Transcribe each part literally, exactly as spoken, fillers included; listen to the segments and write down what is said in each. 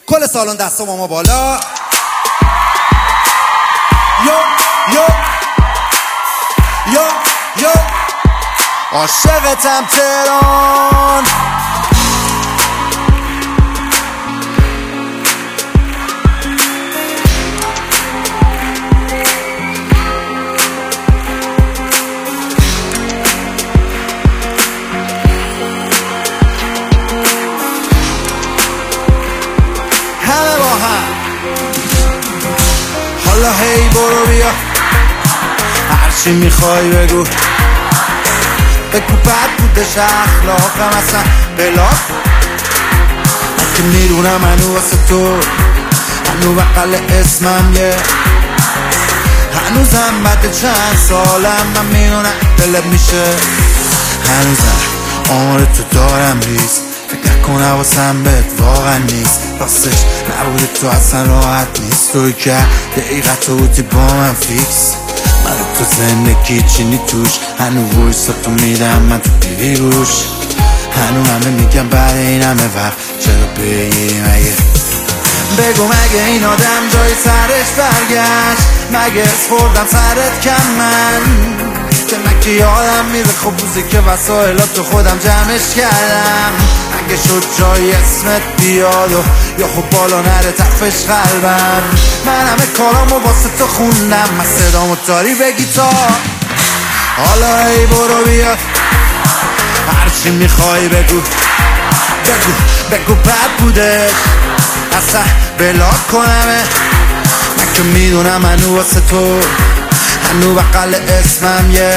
کل سالن دست ما بالا. یو یو یو یو عاشقتم تهران. همه با هم حالا هی برو بیا، هرچی میخوای بگو بگو. بد بودش اخلاقم اصلا بلاک، من که میدونم هنو واسه تو، هنو بقل اسمم یه، هنوزم بعد چند سالم من میدونم دلت میشه. هنوزم عمر تو دارم ریز، فکر نکن حواسم بهت واقعا نیست. راستش نبوده تو اصلا راحت نیست، توی که دقیقه تو بودی با من فیکس. من تو زندگی چینی توش، هنو ویسا تو میدم من تو بیوی روش. هنو همه میگم بعد این همه وقت چرا بگیری مگه؟ بگو مگه این آدم جای سرش برگشت؟ مگه اسفردم سرت کم من؟ که من که یادم میره خب روزی که وسایلات تو خودم جمعش کردم. اگه شد جای اسمت بیاد و یا خب بالا نره تفش قلبم. من همه کارامو واسه تو خوندم، من صدامو داری بگی تا حالا ای برو بیا، هرچی میخوای بگو بگو بگو. بد بوده اصلا بلاک کنمه، من که میدونم هنو واسه تو، هنو بقل اسمم یه،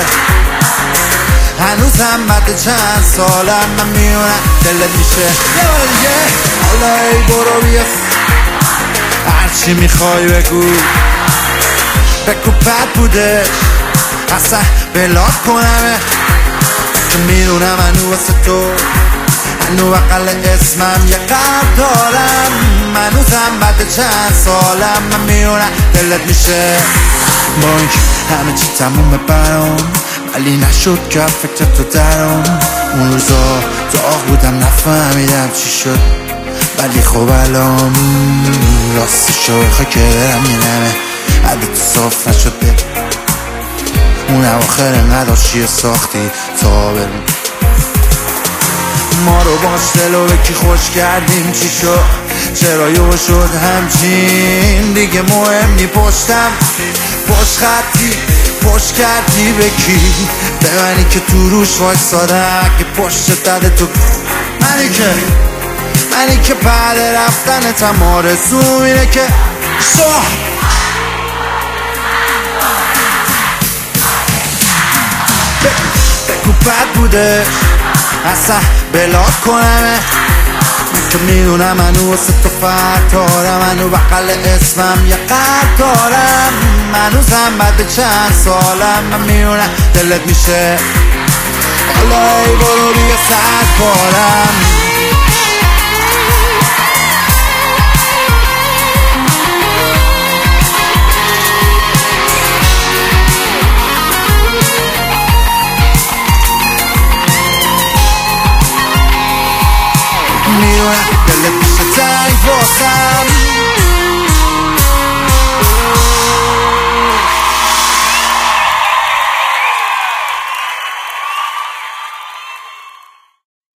هنوزم بعد چند سالم من میونم دلت میشه. یه بار دیگه حالا ای برو بیا، هرچی میخوای بگو بگو. بد بوده اصلا بلاک کنمه، من که میدونم هنو واسه تو، هنو بقل اسمم یه قلب دارم. هنوزم بعد چند سالم من میونم دلت میشه. با اینکه همه چی تمومه برام، ولی نشد که فکر تو درام. اون روزا داغ بودم نفهمیدم چی شد، ولی خب الان راستی شوخه که دارم مینمه. عدد تو صاف نشده، اون اواخر نداشتی ساختی تا بریم. ما رو باش دلو به کی خوش کردیم چی شد؟ چرا یو شد همچین؟ دیگه مهم نی پشتم پشت خطی پشت کردی به کی؟ به منی که تو روش وایسادم که پشت داده تو، منی که منی که بعد رفتنتم آرزوم اینه که شو بگو. بد بوده اصلا بلاک کنمه، من که میدونم هنو واسه تو فرق دارم. هنو بقل اسمم یه قلب دارم، هنوزم بعد چند سالم من میدونم دلت میشه. حالا ای برو بیا صد بارم. میدونم دلت میشه تنگ واسم،